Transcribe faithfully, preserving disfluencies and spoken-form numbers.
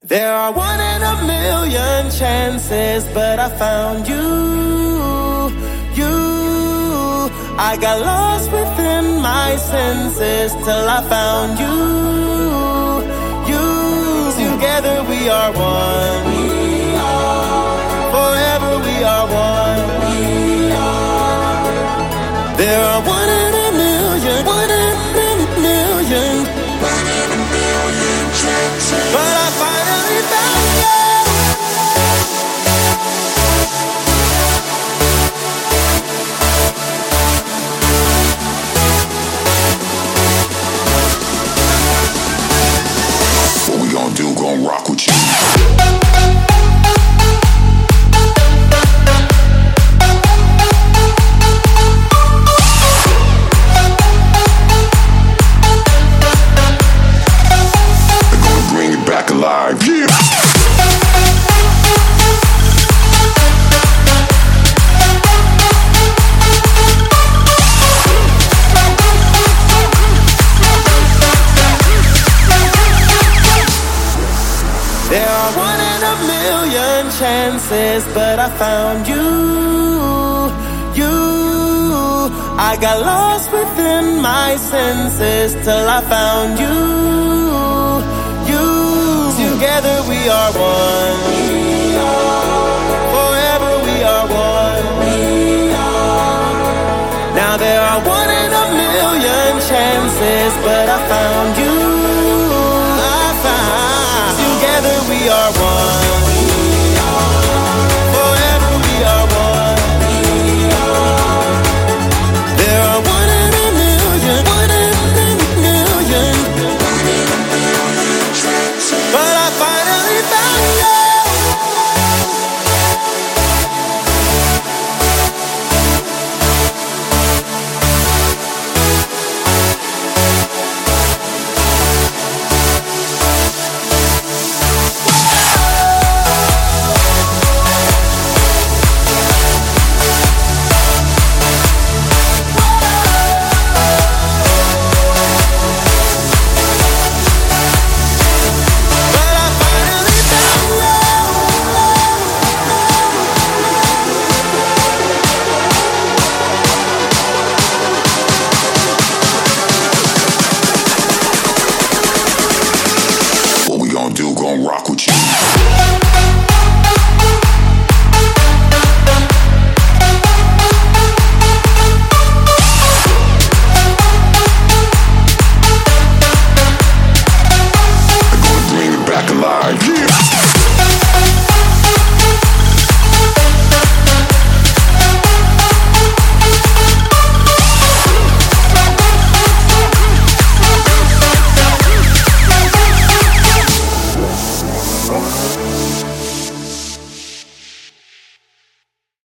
There are one in a million chances, but I found you, you. I got lost within my senses till I found you, you. Together we are one, we are. Forever we are one, we are. There are one in a million, one in a million, one in a million chances, but I finally found you. What we gon' do, gon' rock with you. Alive, yeah. There are one in a million chances, but I found you, you. I got lost within my senses till I found you, you. Together we are one, we are. Forever we are one, we are. Now there are one in a million chances, but I found you, I found. Together we are one, we are. Forever we are one, we are. There are one in a million, one in a million, one in a million chances, but I finally found you. Rock with you. They're gonna bring it back alive, yeah.